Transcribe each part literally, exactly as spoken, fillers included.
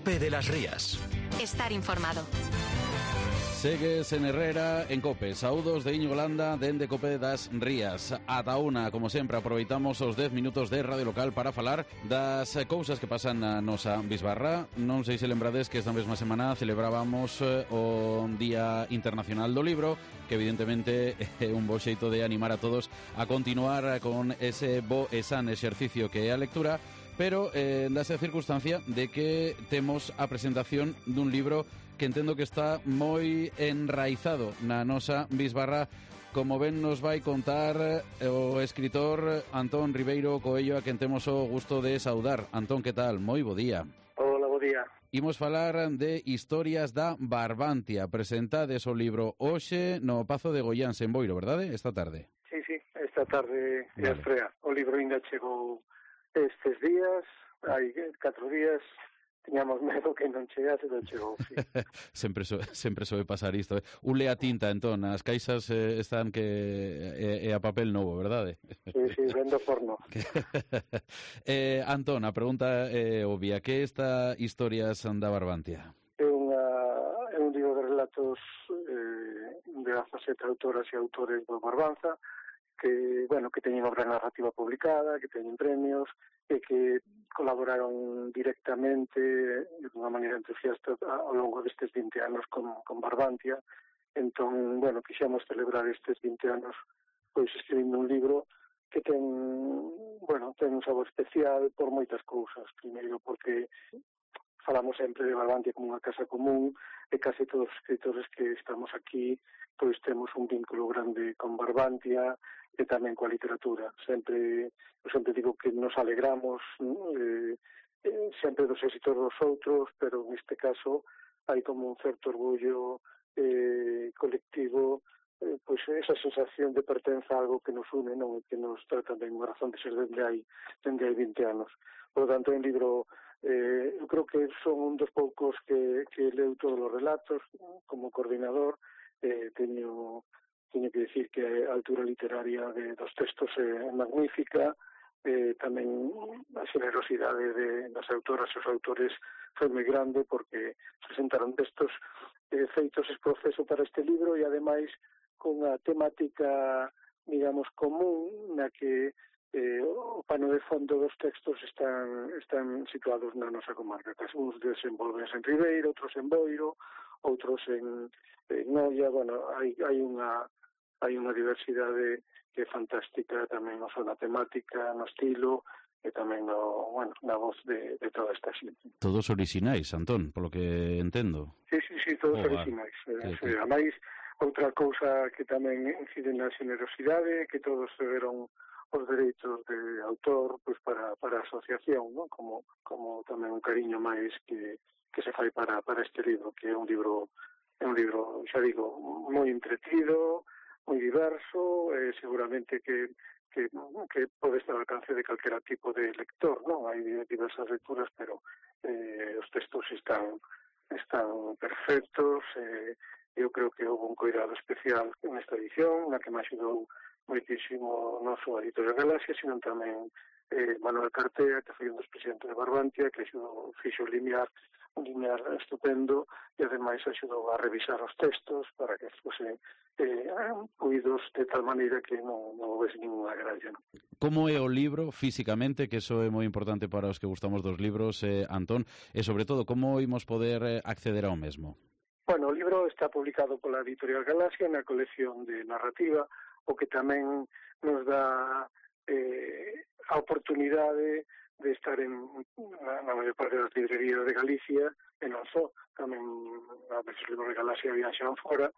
COPE de las Rías. Estar informado. Segues en Herrera, en COPE. Saúdos de Íñigo Landa, dende COPE das Rías. Ata una, como sempre, aproveitamos os dez minutos de radio local para falar das cousas que pasan na nosa bisbarra. Non sei se lembrades que esta mesma semana celebrábamos o Día Internacional do Libro, que evidentemente é un bo xeito de animar a todos a continuar con ese bo e san exercicio que é a lectura, pero eh, dase a circunstancia de que temos a presentación dun libro que entendo que está moi enraizado na nosa bisbarra, como ben nos vai contar o escritor Antón Ribeiro Coello, a quen temos o gusto de saudar. Antón, que tal? Moi bo día. Hola, bo día. Imos falar de Historias da Barbantia. Presentades o libro hoxe no Pazo de Goiáns en Boiro, verdade? Esta tarde. Sí, sí, esta tarde vale. é estrea. O libro ainda chegou estes días, hai catro días. Tiñamos medo que non chegase, non chegou, sí. sempre, so, sempre sobe pasar isto. Eh? Un lea tinta, entón, as caixas eh, están que é, é a papel novo, verdade? Sí, sí, vendo porno. eh, Antón, a pregunta é obvia. Que esta Historias da Barbantia? É, unha, é un libro de relatos eh, de dezasete autoras e autores do Barbanza, que, bueno, que teñen obra narrativa publicada, que teñen premios, e que colaboraron directamente de unha maneira entusiasta ao longo destes vinte anos con, con Barbantia. Entón, bueno, quixemos celebrar estes vinte anos pois escribindo un libro que ten, bueno, ten un sabor especial por moitas cousas. Primeiro porque falamos sempre de Barbantia como unha casa común, e case todos os escritores que estamos aquí pois temos un vínculo grande con Barbantia e tamén coa literatura. Sempre, eu sempre digo que nos alegramos eh, eh, sempre dos éxitos dos outros, pero neste caso hai como un certo orgullo eh, colectivo, eh, pois esa sensación de pertenza a algo que nos une, non, que nos trata ben unha razón de ser dende hai, dende hai vinte anos. Por lo tanto, é un libro, eh, eu creo que son un dos poucos que, que leu todos os relatos como coordinador. Eh, teño teño que decir que a altura literaria de, dos textos é magnífica, eh, tamén a generosidade de, das autoras e os autores foi moi grande, porque presentaron textos eh, feitos ese proceso para este libro e ademais con a temática, digamos, común, na que eh, o pano de fondo dos textos están están situados na nosa comarca. Uns desenvolven en Ribeiro, outros en Boiro, outros en, en Noia. Bueno, hai, hai unha hai unha diversidade que é fantástica tamén, non só na temática, no estilo e tamén no, bueno, na voz de, de toda esta xente. Todos orixinais, Antón, polo que entendo. Sí, sí, sí, todos oh, orixinais. Ah, eh, sí, ademais, outra cousa que tamén incide na generosidade, que todos deberon os dereitos de autor pois para, para a asociación, ¿no? como, como tamén un cariño máis que, que se fai para, para este libro, que é un libro, é un libro, xa digo, moi entretido, moi diverso, eh, seguramente que, que, que pode estar ao alcance de calquera tipo de lector, non? Hai diversas lecturas, pero eh, os textos están están perfectos. Eh, eu creo que houve un cuidado especial nesta edición, na que me axudou moitísimo non só a Editorial Galaxia, sino tamén eh, Manuel Cartea, que foi un dos presidentes de Barbantia, que axudou, fixo linear un linear estupendo, e ademais axudou a revisar os textos para que fose eh, cuidos de tal maneira que non, non houvese ninguna gralla. ¿No? Como é o libro físicamente, que eso é moi importante para os que gustamos dos libros, eh, Antón, e sobre todo, como imos poder eh, acceder ao mesmo? Bueno, o libro está publicado pola Editorial Galaxia na colección de narrativa, o que tamén nos dá eh, a oportunidade de estar en na, na maior parte das librerías de Galicia, e non só, tamén a veces os libros de Galaxia viaxan fora,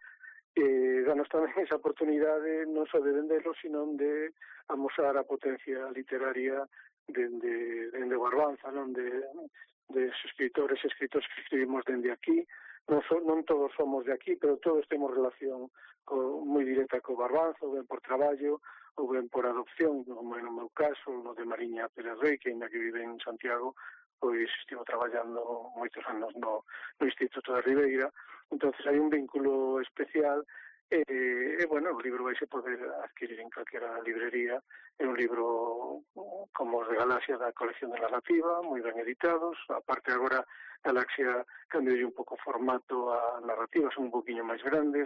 e danos tamén esa oportunidade non só de venderlos, sino de amosar a potencia literaria dende, dende Barbanza, non de, de escritores e escritores que escribimos dende aquí. Non, so, non todos somos de aquí, pero todos temos relación co, moi directa co Barbanza, ou ben por traballo, ou ben por adopción, como no meu caso, no de Mariña Pérez Rey, que ainda que vive en Santiago, pois estivo traballando moitos anos no, no Instituto de Ribeira. Entonces hai un vínculo especial E, e bueno, o libro vai se poder adquirir en calquera librería. É un libro como os de Galaxia da colección de narrativa, moi ben editados. Aparte agora Galaxia cambiou un pouco o formato a narrativa, son un poquinho máis grandes.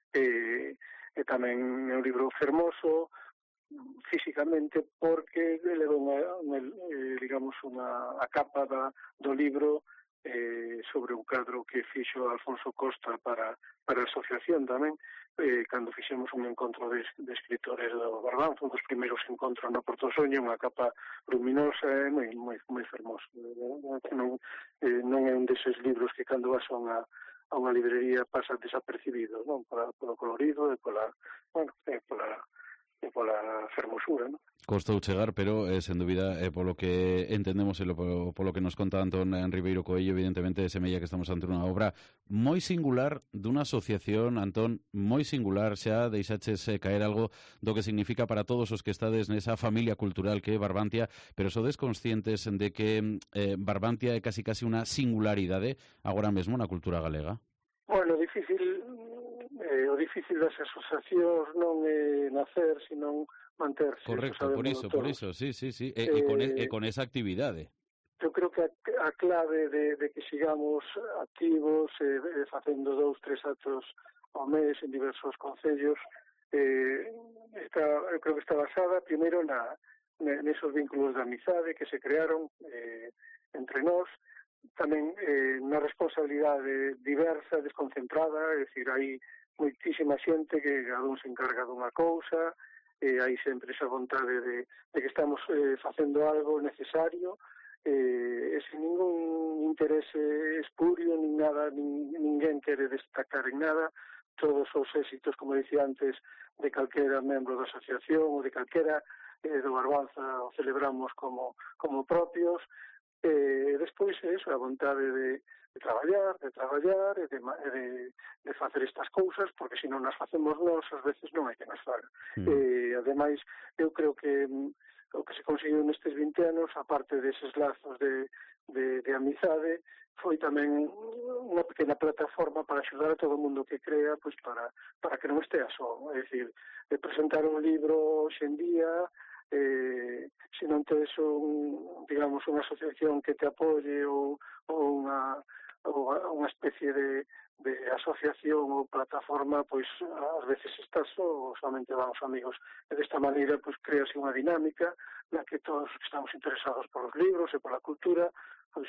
E, e tamén é un libro fermoso físicamente porque leva unha, unha, digamos, unha a capa da, do libro eh, sobre un cadro que fixo Alfonso Costa para, para a asociación tamén, eh, cando fixemos un encontro de, de escritores do Barbanza, un dos primeiros encontros no Porto Soño, unha capa luminosa e moi, moi, moi fermoso. Non, eh, non é un deses libros que cando vas a unha, a unha librería pasa desapercibido, non? Pola, polo colorido e pola, bueno, e pola e pola fermosura, non? Costou chegar, pero eh, sen dúbida, eh, polo que entendemos e polo, polo que nos conta Antón Ribeiro Coello, evidentemente semella que estamos ante unha obra moi singular dunha asociación, Antón, moi singular. Xa deixaches eh, caer algo do que significa para todos os que estades nesa familia cultural que é Barbantia, pero sodes conscientes de que eh, Barbantia é casi casi unha singularidade agora mesmo na cultura galega? Bueno, difícil, eh, o difícil das asociacións non é nacer, senón manterse. Correcto, por iso, por iso, sí, sí, sí, e, eh, e, con, e con esa actividade. Eu creo que a, a clave de, de que sigamos activos, eh, facendo dous, tres actos ao mes en diversos concellos, eh, está, eu creo que está basada primeiro na, nesos vínculos de amizade que se crearon eh, entre nós, tamén eh, na responsabilidade diversa, desconcentrada, é dicir, hai moitísima xente que cada un se encarga dunha cousa, e hai sempre esa vontade de, de que estamos eh, facendo algo necesario, eh, e sen ningún interese espurio, nin nada, nin, ninguén quere destacar en nada. Todos os éxitos, como dicía antes, de calquera membro da asociación ou de calquera eh, do Barbanza o celebramos como, como propios. E despois é iso, a vontade de, de traballar, de traballar e de, de, de facer estas cousas, porque se non nas facemos nós, ás veces non hai que nos faga. Mm. E, ademais, eu creo que o que se conseguiu nestes vinte anos, aparte deses lazos de, de, de amizade, foi tamén unha pequena plataforma para axudar a todo o mundo que crea, pois para, para que non estea só. É dicir, de presentar un libro hoxe en día, eh, se non tes un, digamos, unha asociación que te apoie ou, ou unha, ou unha especie de, de asociación ou plataforma, pois ás veces estás só, solamente vamos amigos. E desta maneira, pois crease unha dinámica na que todos que estamos interesados por os libros e pola cultura, pois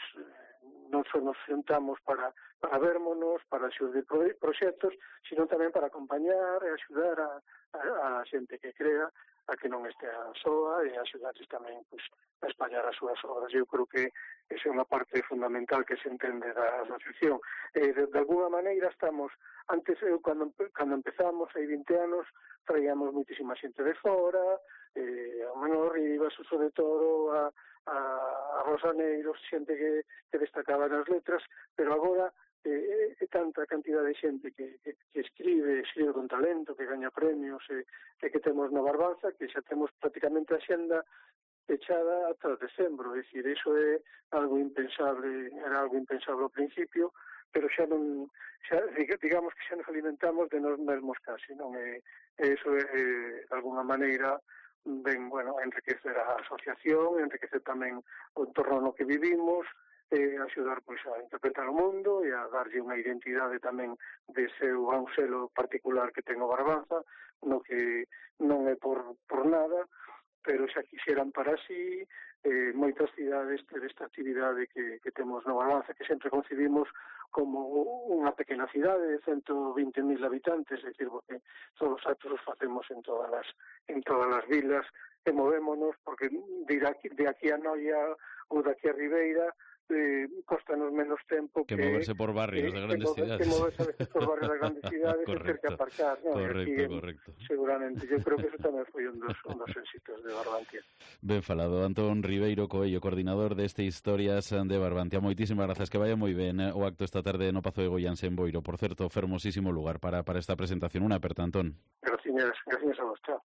non só nos sentamos para, para vermonos, para xurdir proxectos, sino tamén para acompañar e axudar a, a, a xente que crea a que non estea soa e axudarles tamén pois, a españar as súas obras. Eu creo que esa é unha parte fundamental que se entende da asociación. Eh, de, de alguna maneira estamos, antes eu cando, cando empezamos, hai vinte anos, traíamos moitísima xente de fora, eh, a Manuel Rivas, Suso de Toro, a, a, a Rosa Negros, xente que, que destacaba nas letras, pero agora é eh, tanta cantidad de xente que, que, que escribe, escribe con talento, que gaña premios, e, e que temos na Barbanza, que xa temos prácticamente a xenda pechada ata decembro. É dicir, iso é algo impensable, era algo impensable ao principio, pero xa non, xa, digamos que xa nos alimentamos de nós mesmos casi, non é? Iso é, de alguna maneira, ben, bueno, enriquecer a asociación, enriquecer tamén o entorno no que vivimos, e axudar pois a interpretar o mundo e a darlle unha identidade tamén de seu a un selo particular que ten o Barbanza, no que non é por, por nada, pero xa quixeran para sí eh, moitas cidades ter esta actividade que, que temos no Barbanza, que sempre concibimos como unha pequena cidade de ciento vinte mil habitantes, é dicir, porque todos os actos os facemos en todas as, en todas as vilas e movémonos, porque de aquí, de aquí a Noia ou de aquí a Ribeira eh, costanos menos tempo que, que moverse por barrios eh, de grandes que cidades. Que moverse a veces por barrios de grandes cidades e ter que aparcar, ¿no? Correcto, aquí, correcto. Seguramente, eu creo que eso tamén foi un dos, un dos éxitos de Barbantia. Ben falado, Antón Ribeiro Coello, coordinador deste Historias de Barbantia. Moitísimas grazas, que vaya moi ben o acto esta tarde no Pazo de Goiáns en Boiro. Por certo, fermosísimo lugar para, para esta presentación. Unha aperta, Antón. Gracias, gracias a vos, chao.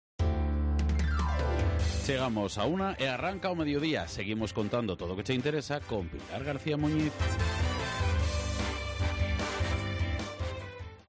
Chegamos a una e arranca o mediodía. Seguimos contando todo o que che interesa con Pilar García Muñiz.